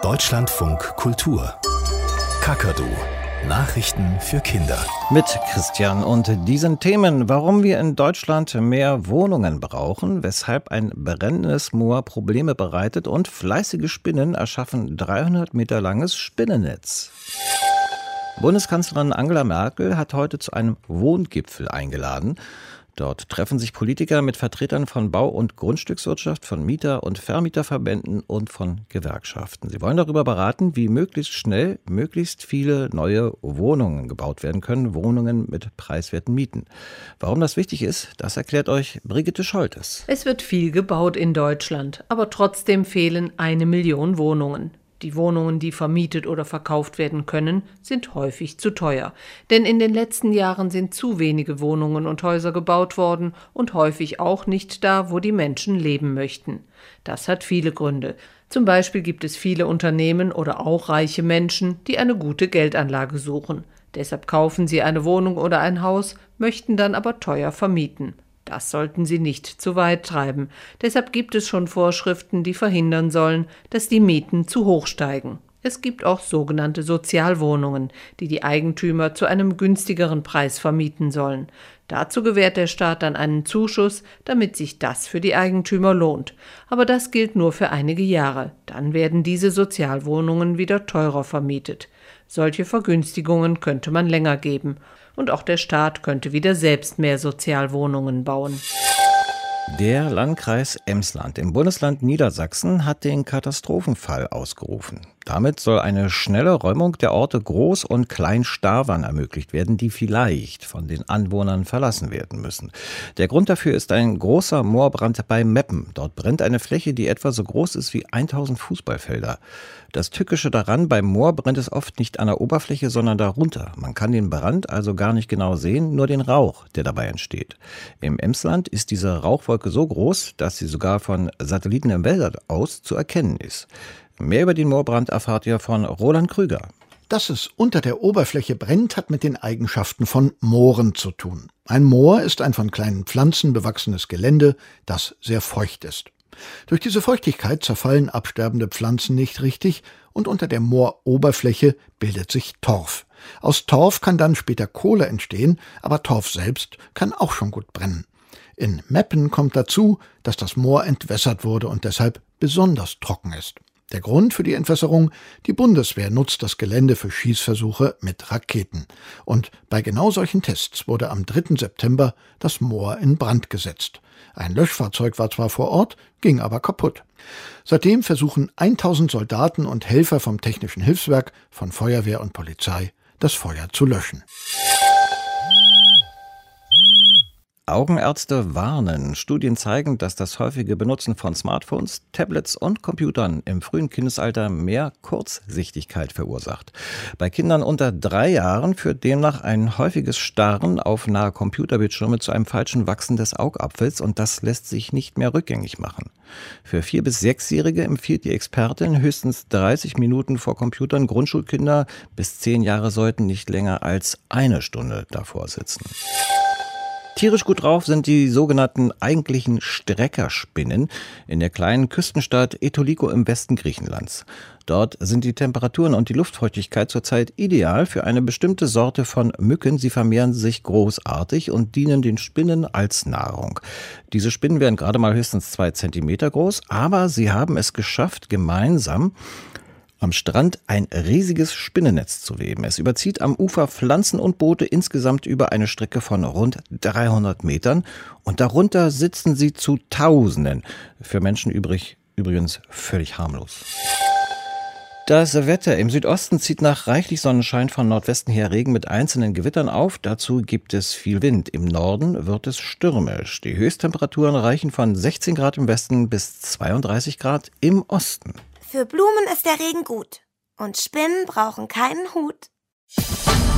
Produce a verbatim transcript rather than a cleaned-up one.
Deutschlandfunk Kultur. Kakadu. Nachrichten für Kinder. Mit Christian und diesen Themen, warum wir in Deutschland mehr Wohnungen brauchen, weshalb ein brennendes Moor Probleme bereitet und fleißige Spinnen erschaffen dreihundert Meter langes Spinnennetz. Bundeskanzlerin Angela Merkel hat heute zu einem Wohngipfel eingeladen. Dort treffen sich Politiker mit Vertretern von Bau- und Grundstückswirtschaft, von Mieter- und Vermieterverbänden und von Gewerkschaften. Sie wollen darüber beraten, wie möglichst schnell möglichst viele neue Wohnungen gebaut werden können, Wohnungen mit preiswerten Mieten. Warum das wichtig ist, das erklärt euch Brigitte Scholtes. Es wird viel gebaut in Deutschland, aber trotzdem fehlen eine Million Wohnungen. Die Wohnungen, die vermietet oder verkauft werden können, sind häufig zu teuer. Denn in den letzten Jahren sind zu wenige Wohnungen und Häuser gebaut worden und häufig auch nicht da, wo die Menschen leben möchten. Das hat viele Gründe. Zum Beispiel gibt es viele Unternehmen oder auch reiche Menschen, die eine gute Geldanlage suchen. Deshalb kaufen sie eine Wohnung oder ein Haus, möchten dann aber teuer vermieten. Das sollten sie nicht zu weit treiben. Deshalb gibt es schon Vorschriften, die verhindern sollen, dass die Mieten zu hoch steigen. Es gibt auch sogenannte Sozialwohnungen, die die Eigentümer zu einem günstigeren Preis vermieten sollen. Dazu gewährt der Staat dann einen Zuschuss, damit sich das für die Eigentümer lohnt. Aber das gilt nur für einige Jahre. Dann werden diese Sozialwohnungen wieder teurer vermietet. Solche Vergünstigungen könnte man länger geben. Und auch der Staat könnte wieder selbst mehr Sozialwohnungen bauen. Der Landkreis Emsland im Bundesland Niedersachsen hat den Katastrophenfall ausgerufen. Damit soll eine schnelle Räumung der Orte Groß- und Klein-Stavern ermöglicht werden, die vielleicht von den Anwohnern verlassen werden müssen. Der Grund dafür ist ein großer Moorbrand bei Meppen. Dort brennt eine Fläche, die etwa so groß ist wie tausend Fußballfelder. Das Tückische daran, beim Moor brennt es oft nicht an der Oberfläche, sondern darunter. Man kann den Brand also gar nicht genau sehen, nur den Rauch, der dabei entsteht. Im Emsland ist diese Rauchwolke so groß, dass sie sogar von Satelliten im Weltall aus zu erkennen ist. Mehr über den Moorbrand erfahrt ihr von Roland Krüger. Dass es unter der Oberfläche brennt, hat mit den Eigenschaften von Mooren zu tun. Ein Moor ist ein von kleinen Pflanzen bewachsenes Gelände, das sehr feucht ist. Durch diese Feuchtigkeit zerfallen absterbende Pflanzen nicht richtig und unter der Mooroberfläche bildet sich Torf. Aus Torf kann dann später Kohle entstehen, aber Torf selbst kann auch schon gut brennen. In Meppen kommt dazu, dass das Moor entwässert wurde und deshalb besonders trocken ist. Der Grund für die Entwässerung: die Bundeswehr nutzt das Gelände für Schießversuche mit Raketen. Und bei genau solchen Tests wurde am dritten September das Moor in Brand gesetzt. Ein Löschfahrzeug war zwar vor Ort, ging aber kaputt. Seitdem versuchen tausend Soldaten und Helfer vom Technischen Hilfswerk, von Feuerwehr und Polizei, das Feuer zu löschen. Augenärzte warnen. Studien zeigen, dass das häufige Benutzen von Smartphones, Tablets und Computern im frühen Kindesalter mehr Kurzsichtigkeit verursacht. Bei Kindern unter drei Jahren führt demnach ein häufiges Starren auf nahe Computerbildschirme zu einem falschen Wachsen des Augapfels und das lässt sich nicht mehr rückgängig machen. Für vier- bis sechsjährige empfiehlt die Expertin höchstens dreißig Minuten vor Computern. Grundschulkinder bis zehn Jahre sollten nicht länger als eine Stunde davor sitzen. Tierisch gut drauf sind die sogenannten eigentlichen Streckerspinnen in der kleinen Küstenstadt Etoliko im Westen Griechenlands. Dort sind die Temperaturen und die Luftfeuchtigkeit zurzeit ideal für eine bestimmte Sorte von Mücken. Sie vermehren sich großartig und dienen den Spinnen als Nahrung. Diese Spinnen werden gerade mal höchstens zwei Zentimeter groß, aber sie haben es geschafft, gemeinsam am Strand ein riesiges Spinnennetz zu weben. Es überzieht am Ufer Pflanzen und Boote insgesamt über eine Strecke von rund dreihundert Metern und darunter sitzen sie zu Tausenden. Für Menschen übrig, übrigens völlig harmlos. Das Wetter im Südosten zieht nach reichlich Sonnenschein von Nordwesten her Regen mit einzelnen Gewittern auf. Dazu gibt es viel Wind. Im Norden wird es stürmisch. Die Höchsttemperaturen reichen von sechzehn Grad im Westen bis zweiunddreißig Grad im Osten. Für Blumen ist der Regen gut und Spinnen brauchen keinen Hut.